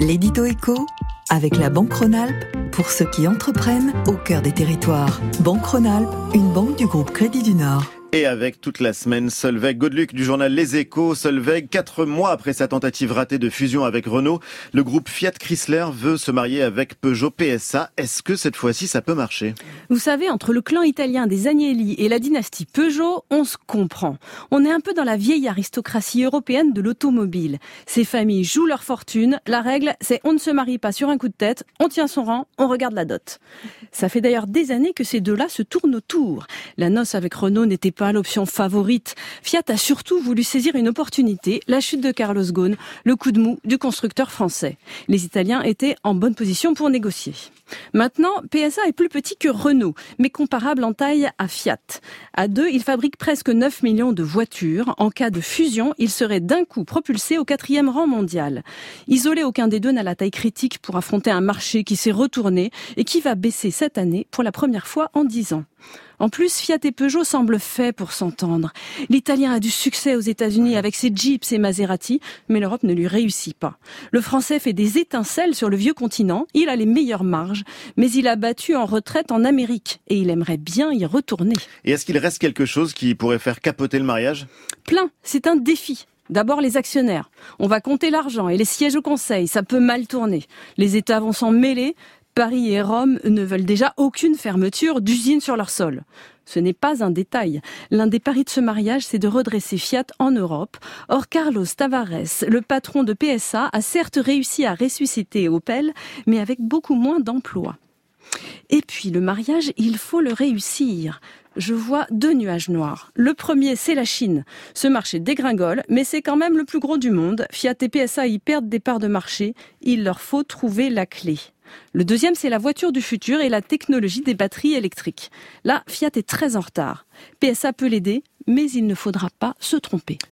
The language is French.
L'édito éco avec la Banque Rhône-Alpes pour ceux qui entreprennent au cœur des territoires. Banque Rhône-Alpes, une banque du groupe Crédit du Nord. Et avec toute la semaine, Solveig Godeluc du journal Les Échos. Solveig, 4 mois après sa tentative ratée de fusion avec Renault, le groupe Fiat Chrysler veut se marier avec Peugeot PSA. Est-ce que cette fois-ci, ça peut marcher ? Vous savez, entre le clan italien des Agnelli et la dynastie Peugeot, on se comprend. On est un peu dans la vieille aristocratie européenne de l'automobile. Ces familles jouent leur fortune. La règle, c'est on ne se marie pas sur un coup de tête, on tient son rang, on regarde la dot. Ça fait d'ailleurs des années que ces deux-là se tournent autour. La noce avec Renault n'était pas l'option favorite. Fiat a surtout voulu saisir une opportunité, la chute de Carlos Ghosn, le coup de mou du constructeur français. Les Italiens étaient en bonne position pour négocier. Maintenant, PSA est plus petit que Renault, mais comparable en taille à Fiat. À deux, il fabrique presque 9 millions de voitures. En cas de fusion, il serait d'un coup propulsé au 4e rang mondial. Isolé, aucun des deux n'a la taille critique pour affronter un marché qui s'est retourné et qui va baisser cette année pour la première fois en 10 ans. En plus, Fiat et Peugeot semblent faits pour s'entendre. L'Italien a du succès aux États-Unis avec ses Jeeps et Maserati, mais l'Europe ne lui réussit pas. Le Français fait des étincelles sur le vieux continent, il a les meilleures marges, mais il a battu en retraite en Amérique et il aimerait bien y retourner. Et est-ce qu'il reste quelque chose qui pourrait faire capoter le mariage ? Plein, c'est un défi. D'abord les actionnaires. On va compter l'argent et les sièges au conseil, ça peut mal tourner. Les États vont s'en mêler. Paris et Rome ne veulent déjà aucune fermeture d'usine sur leur sol. Ce n'est pas un détail. L'un des paris de ce mariage, c'est de redresser Fiat en Europe. Or, Carlos Tavares, le patron de PSA, a certes réussi à ressusciter Opel, mais avec beaucoup moins d'emplois. Et puis, le mariage, il faut le réussir. Je vois 2 nuages noirs. Le premier, c'est la Chine. Ce marché dégringole, mais c'est quand même le plus gros du monde. Fiat et PSA y perdent des parts de marché. Il leur faut trouver la clé. Le deuxième, c'est la voiture du futur et la technologie des batteries électriques. Là, Fiat est très en retard. PSA peut l'aider, mais il ne faudra pas se tromper.